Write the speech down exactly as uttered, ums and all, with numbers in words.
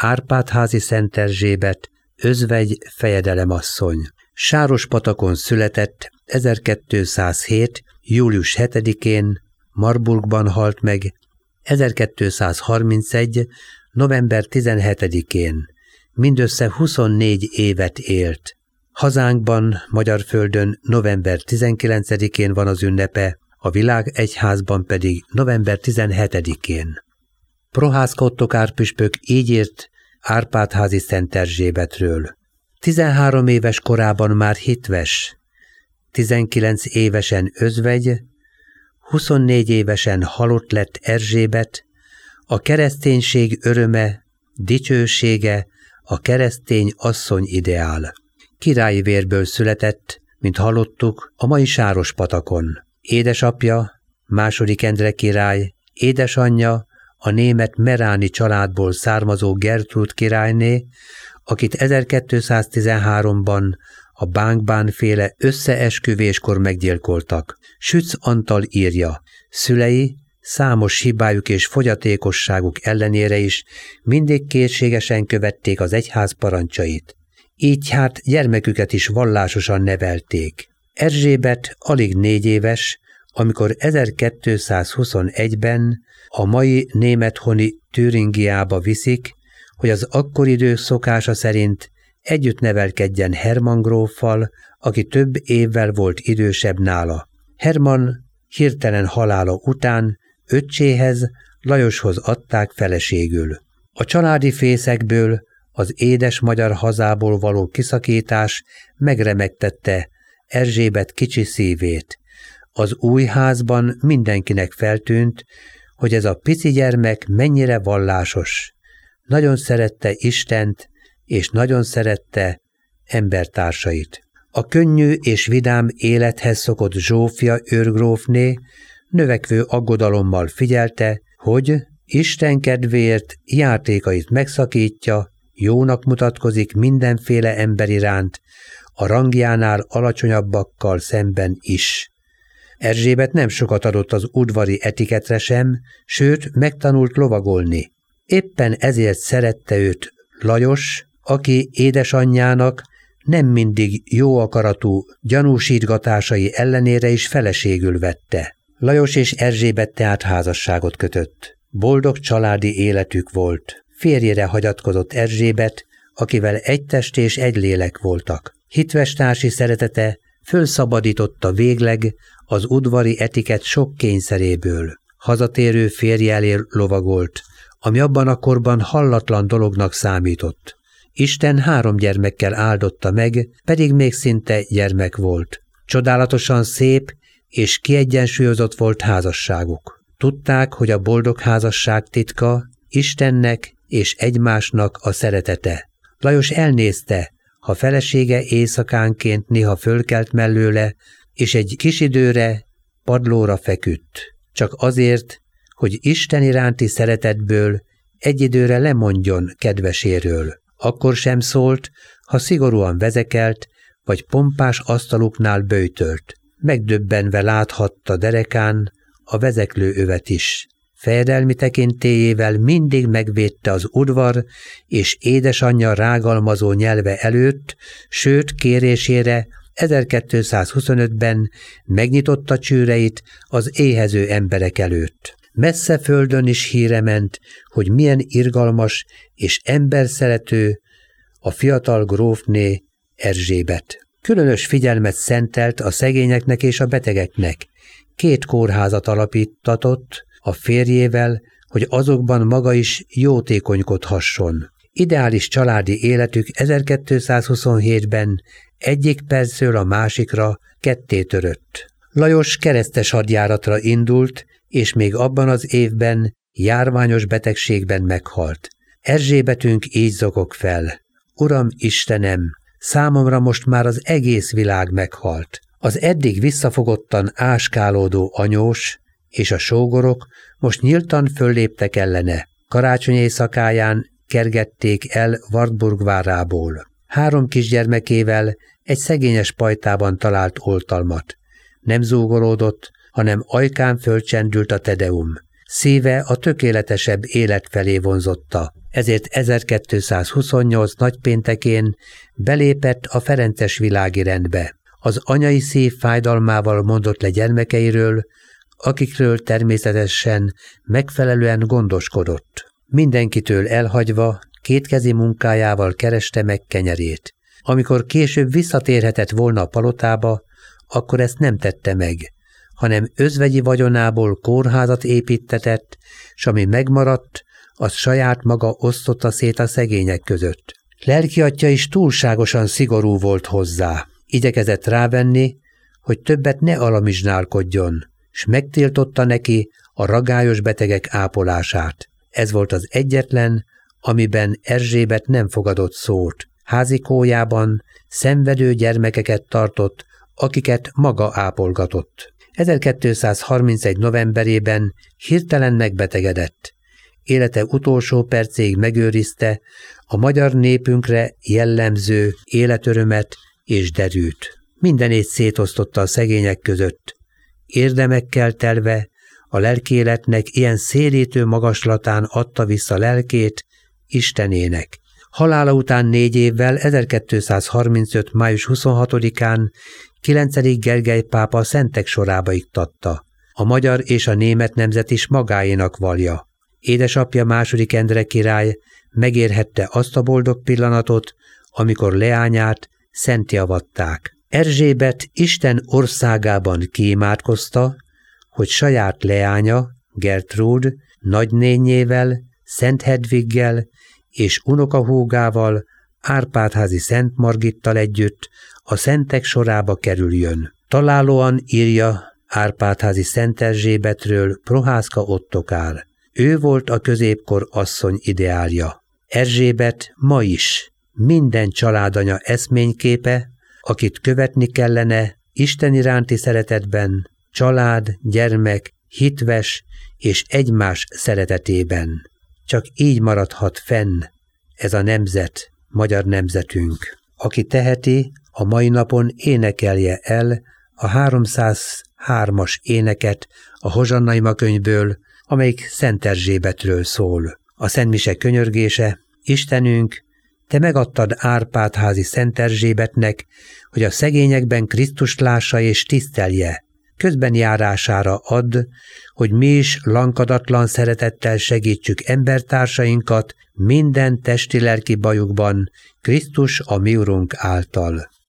Árpád-házi Szent Erzsébet, özvegy fejedelemasszony. Sárospatakon született, ezerkétszázhét. július hetedikén, Marburgban halt meg, ezerkétszázharmincegy. november tizenhetedikén. Mindössze huszonnégy évet élt. Hazánkban, Magyarföldön november tizenkilencedikén van az ünnepe, a világegyházban pedig november tizenhetedikén. Prohászka Ottokár püspök így írt Árpád-házi Szent Erzsébetről. tizenhárom éves korában már hitves, tizenkilenc évesen özvegy, huszonnégy évesen halott lett Erzsébet, a kereszténység öröme, dicsősége, a keresztény asszony ideál. Királyi vérből született, mint hallottuk, a mai Sárospatakon. Édesapja, második Endre király, édesanyja a német Meráni családból származó Gertrud királyné, akit ezerkétszáztizenháromban a Bánk-Bán-féle összeesküvéskor meggyilkoltak. Sütz Antal írja, szülei számos hibájuk és fogyatékosságuk ellenére is mindig készségesen követték az egyház parancsait. Így hát gyermeküket is vallásosan nevelték. Erzsébet alig négy éves, amikor ezerkétszázhuszonegyben a mai némethoni Türingiába viszik, hogy az akkori idők szokása szerint együtt nevelkedjen Hermann gróffal, aki több évvel volt idősebb nála. Hermann hirtelen halála után öccséhez, Lajoshoz adták feleségül. A családi fészekből, az édes magyar hazából való kiszakítás megremegtette Erzsébet kicsi szívét. Az új házban mindenkinek feltűnt, hogy ez a pici gyermek mennyire vallásos. Nagyon szerette Istent, és nagyon szerette embertársait. A könnyű és vidám élethez szokott Zsófia őrgrófné növekvő aggodalommal figyelte, hogy Isten kedvéért játékait megszakítja, jónak mutatkozik mindenféle ember iránt, a rangjánál alacsonyabbakkal szemben is. Erzsébet nem sokat adott az udvari etiketre sem, sőt, megtanult lovagolni. Éppen ezért szerette őt Lajos, aki édesanyjának nem mindig jó akaratú gyanúsítgatásai ellenére is feleségül vette. Lajos és Erzsébet tehát házasságot kötött. Boldog családi életük volt. Férjére hagyatkozott Erzsébet, akivel egy test és egy lélek voltak. Hitves társi szeretete fölszabadította végleg az udvari etiket sok kényszeréből. Hazatérő férje elé lovagolt, ami abban a korban hallatlan dolognak számított. Isten három gyermekkel áldotta meg, pedig még szinte gyermek volt. Csodálatosan szép és kiegyensúlyozott volt házasságuk. Tudták, hogy a boldog házasság titka Istennek és egymásnak a szeretete. Lajos elnézte, ha felesége éjszakánként néha fölkelt mellőle, és egy kis időre padlóra feküdt. Csak azért, hogy Isten iránti szeretetből egy időre lemondjon kedveséről. Akkor sem szólt, ha szigorúan vezekelt, vagy pompás asztaluknál böjtölt. Megdöbbenve láthatta derekán a vezeklő övet is. Fejedelmi tekintélyével mindig megvédte az udvar és édesanyja rágalmazó nyelve előtt, sőt kérésére ezerkétszázhuszonötben megnyitotta csőreit az éhező emberek előtt. Messze földön is híre ment, hogy milyen irgalmas és emberszerető a fiatal grófné Erzsébet. Különös figyelmet szentelt a szegényeknek és a betegeknek. Két kórházat alapíttatott a férjével, hogy azokban maga is jótékonykodhasson. Ideális családi életük ezerkétszázhuszonhétben egyik percről a másikra ketté törött. Lajos keresztes hadjáratra indult, és még abban az évben járványos betegségben meghalt. Erzsébetünk így zokog fel. Uram Istenem, számomra most már az egész világ meghalt. Az eddig visszafogottan áskálódó anyós és a sógorok most nyíltan fölléptek ellene. Karácsony éjszakáján kergették el Wartburg várából. Három kisgyermekével egy szegényes pajtában talált oltalmat. Nem zúgolódott, hanem ajkán fölcsendült a tedeum. Szíve a tökéletesebb élet felé vonzotta, ezért ezerkétszázhuszonnyolc nagypéntekén belépett a ferences világi rendbe. Az anyai szív fájdalmával mondott le gyermekeiről, akikről természetesen megfelelően gondoskodott. Mindenkitől elhagyva kétkezi munkájával kereste meg kenyerét. Amikor később visszatérhetett volna a palotába, akkor ezt nem tette meg, hanem özvegyi vagyonából kórházat építtetett, s ami megmaradt, az saját maga osztotta szét a szegények között. Lelkiatya is túlságosan szigorú volt hozzá. Igyekezett rávenni, hogy többet ne alamizsnálkodjon, s megtiltotta neki a ragályos betegek ápolását. Ez volt az egyetlen, amiben Erzsébet nem fogadott szót. Házikójában szenvedő gyermekeket tartott, akiket maga ápolgatott. ezerkétszázharmincegy novemberében hirtelen megbetegedett. Élete utolsó percéig megőrizte a magyar népünkre jellemző életörömet és derűt. Mindenét szétosztotta a szegények között. Érdemekkel telve a lelkéletnek ilyen szélítő magaslatán adta vissza lelkét Istenének. Halála után négy évvel ezerkétszázharmincöt. május huszonhatodikán kilencedik Gergely pápa szentek sorába iktatta. A magyar és a német nemzet is magáénak vallja. Édesapja második Endre király megérhette azt a boldog pillanatot, amikor leányát szentté avatták. Erzsébet Isten országában kiimádkozta, hogy saját leánya, Gertrúd, nagynényével, Szent Hedviggel és unokahúgával, Árpádházi Szent Margittal együtt a szentek sorába kerüljön. Találóan írja Árpádházi Szent Erzsébetről Prohászka Ottokár. Ő volt a középkor asszony ideálja. Erzsébet ma is minden családanya eszményképe, akit követni kellene Isten iránti szeretetben, család, gyermek, hitves és egymás szeretetében. Csak így maradhat fenn ez a nemzet, magyar nemzetünk. Aki teheti, a mai napon énekelje el a háromszázhármas éneket a Hozsanna ima könyvből, amelyik Szent Erzsébetről szól. A szentmise könyörgése: Istenünk, te megadtad Árpádházi Szent Erzsébetnek, hogy a szegényekben Krisztust lássa és tisztelje. Közben járására add, hogy mi is lankadatlan szeretettel segítsük embertársainkat minden testi-lelki bajukban Krisztus a mi Urunk által.